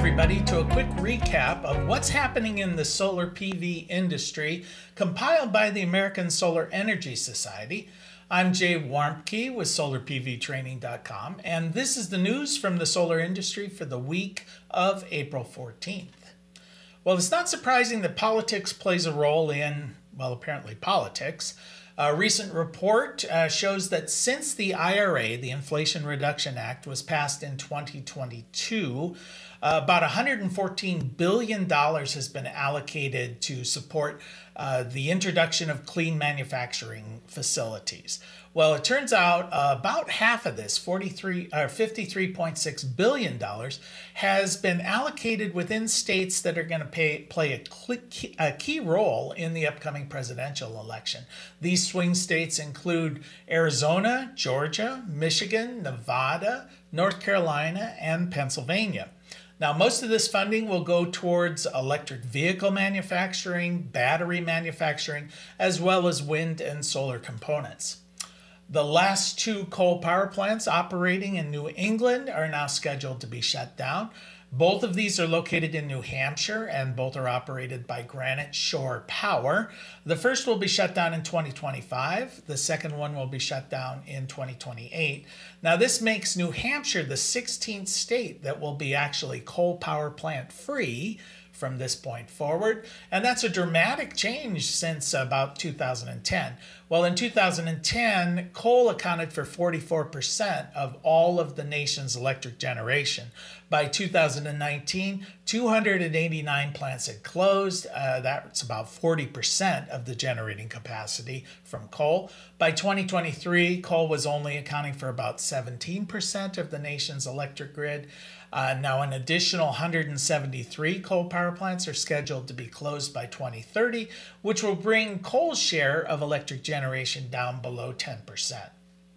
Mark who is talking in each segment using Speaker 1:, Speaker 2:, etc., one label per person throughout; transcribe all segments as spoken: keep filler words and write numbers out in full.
Speaker 1: everybody, to a quick recap of what's happening in the solar P V industry, compiled by the American Solar Energy Society. I'm Jay Warmke with solar P V training dot com, and this is the news from the solar industry for the week of April fourteenth. Well, it's not surprising that politics plays a role in, well, apparently politics. A recent report uh, shows that since the I R A, the Inflation Reduction Act, was passed in twenty twenty-two, uh, about one hundred fourteen billion dollars has been allocated to support uh, the introduction of clean manufacturing facilities. Well, it turns out uh, about half of this, forty-three, or fifty-three point six billion dollars, has been allocated within states that are going to pay, play a, key, a key role in the upcoming presidential election. These swing states include Arizona, Georgia, Michigan, Nevada, North Carolina, and Pennsylvania. Now, most of this funding will go towards electric vehicle manufacturing, battery manufacturing, as well as wind and solar components. The last two coal power plants operating in New England are now scheduled to be shut down. Both of these are located in New Hampshire, and both are operated by Granite Shore Power. The first will be shut down in twenty twenty-five. The second one will be shut down in twenty twenty-eight. Now, this makes New Hampshire the sixteenth state that will be actually coal power plant free from this point forward, and that's a dramatic change since about two thousand ten. Well, in two thousand ten, coal accounted for forty-four percent of all of the nation's electric generation. By two thousand nineteen, two hundred eighty-nine plants had closed. Uh, that's about forty percent of the generating capacity from coal. By twenty twenty-three, coal was only accounting for about seventeen percent of the nation's electric grid. Uh, now, an additional one hundred seventy-three coal power plants are scheduled to be closed by twenty thirty, which will bring coal's share of electric generation down below ten percent.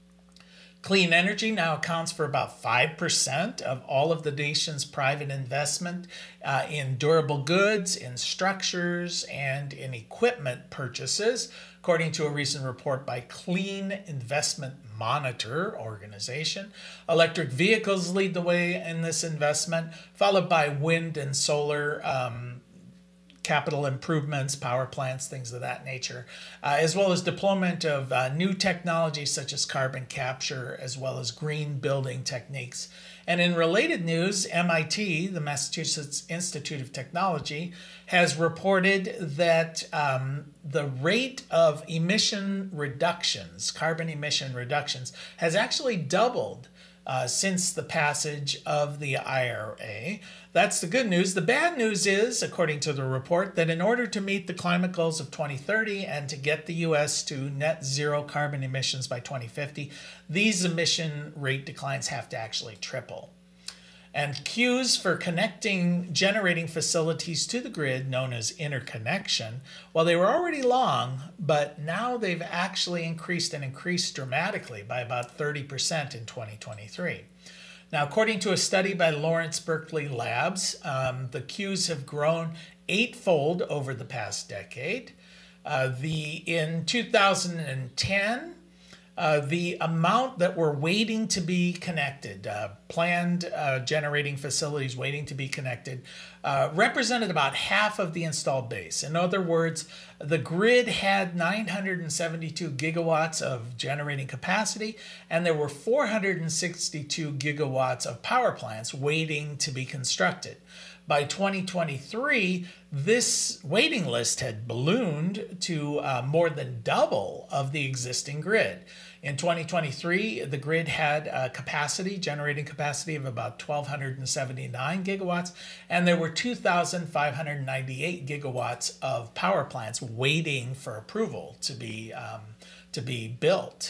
Speaker 1: Clean energy now accounts for about five percent of all of the nation's private investment uh, in durable goods, in structures, and in equipment purchases, according to a recent report by Clean Investment Monitor organization. Electric vehicles lead the way in this investment, followed by wind and solar um, capital improvements, power plants, things of that nature, uh, as well as deployment of uh, new technologies such as carbon capture, as well as green building techniques. And in related news, M I T, the Massachusetts Institute of Technology, has reported that um, the rate of emission reductions, carbon emission reductions, has actually doubled Uh, since the passage of the I R A. That's the good news. The bad news is, according to the report, that in order to meet the climate goals of twenty thirty and to get the U S to net zero carbon emissions by twenty fifty, these emission rate declines have to actually triple. And queues for connecting generating facilities to the grid, known as interconnection, well, they were already long, but now they've actually increased and increased dramatically by about thirty percent in twenty twenty-three. Now, according to a study by Lawrence Berkeley Labs, um, the queues have grown eightfold over the past decade. Uh, the in two thousand ten, Uh, the amount that were waiting to be connected, uh, planned uh, generating facilities waiting to be connected, uh, represented about half of the installed base. In other words, the grid had nine hundred seventy-two gigawatts of generating capacity, and there were four hundred sixty-two gigawatts of power plants waiting to be constructed. By twenty twenty-three, this waiting list had ballooned to uh, more than double of the existing grid. In twenty twenty-three, the grid had a capacity, generating capacity of about one thousand two hundred seventy-nine gigawatts, and there were two thousand five hundred ninety-eight gigawatts of power plants waiting for approval to be um, to be built.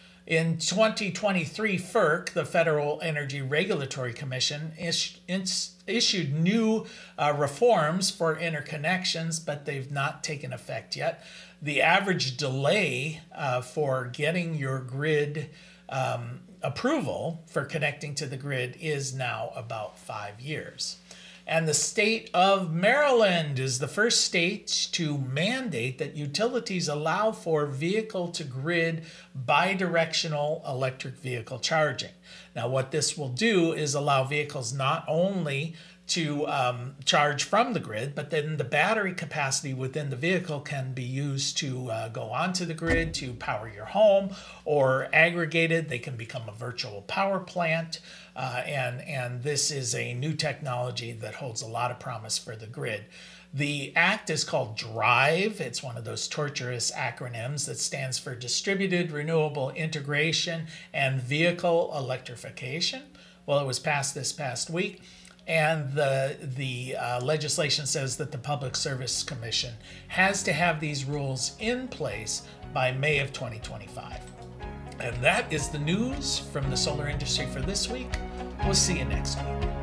Speaker 1: In twenty twenty-three, F E R C, the Federal Energy Regulatory Commission, is, is, issued new uh, reforms for interconnections, but they've not taken effect yet. The average delay uh, for getting your grid um, approval for connecting to the grid is now about five years. And the state of Maryland is the first state to mandate that utilities allow for vehicle-to-grid bidirectional electric vehicle charging. Now, what this will do is allow vehicles not only to um, charge from the grid, but then the battery capacity within the vehicle can be used to uh, go onto the grid to power your home, or aggregated, they can become a virtual power plant. Uh, and, and this is a new technology that holds a lot of promise for the grid. The act is called DRIVE. It's one of those torturous acronyms that stands for Distributed Renewable Integration and Vehicle Electrification. Well, it was passed this past week. And the, the uh, legislation says that the Public Service Commission has to have these rules in place by May of twenty twenty-five. And that is the news from the solar industry for this week. We'll see you next week.